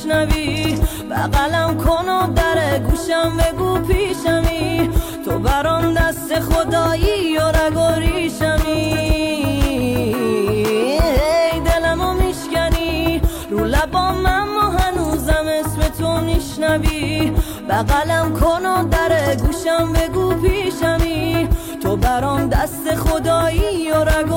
میشنوی، بغلم کن و در گوشم بگو پیشمی، تو برام دست خدایی و رگ و ریشمی. ای دلمو میشکنی رو لبام اما هنوزم اسم تو میشنوی، بغلم کن و در گوشم بگو پیشمی، تو برام دست خدایی و رگ